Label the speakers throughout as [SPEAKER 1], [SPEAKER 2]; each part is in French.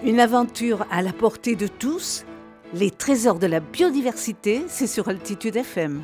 [SPEAKER 1] Une aventure à la portée de tous. Les trésors de la biodiversité, c'est sur Altitude FM.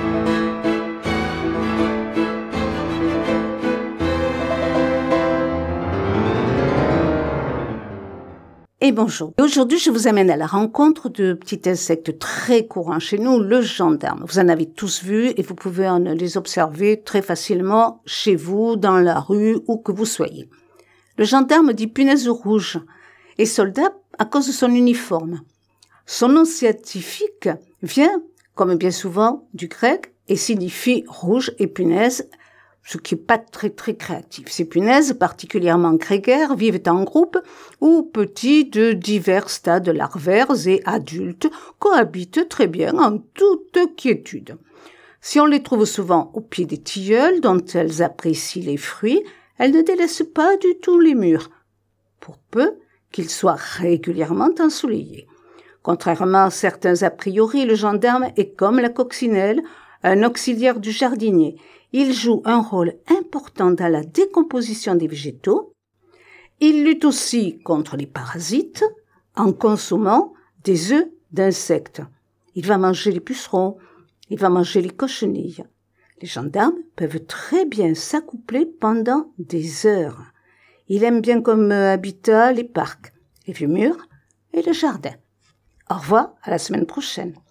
[SPEAKER 1] Et bonjour. Aujourd'hui, je vous amène à la rencontre de petits insectes très courants chez nous, le gendarme. Vous en avez tous vu et vous pouvez les observer très facilement chez vous, dans la rue, où que vous soyez. Le gendarme dit punaise rouge et soldat à cause de son uniforme. Son nom scientifique vient, comme bien souvent, du grec et signifie rouge et punaise, ce qui n'est pas très créatif. Ces punaises, particulièrement grégaires, vivent en groupe ou petits de divers stades larvaires et adultes, cohabitent très bien en toute quiétude. Si on les trouve souvent au pied des tilleuls dont elles apprécient les fruits, elles ne délaissent pas du tout les murs, pour peu qu'ils soient régulièrement ensoleillés. Contrairement à certains a priori, le gendarme est comme la coccinelle, un auxiliaire du jardinier. Il joue un rôle important dans la décomposition des végétaux. Il lutte aussi contre les parasites en consommant des œufs d'insectes. Il va manger les pucerons, il va manger les cochenilles. Les gendarmes peuvent très bien s'accoupler pendant des heures. Il aime bien comme habitat les parcs, les vieux murs et le jardin. Au revoir, à la semaine prochaine.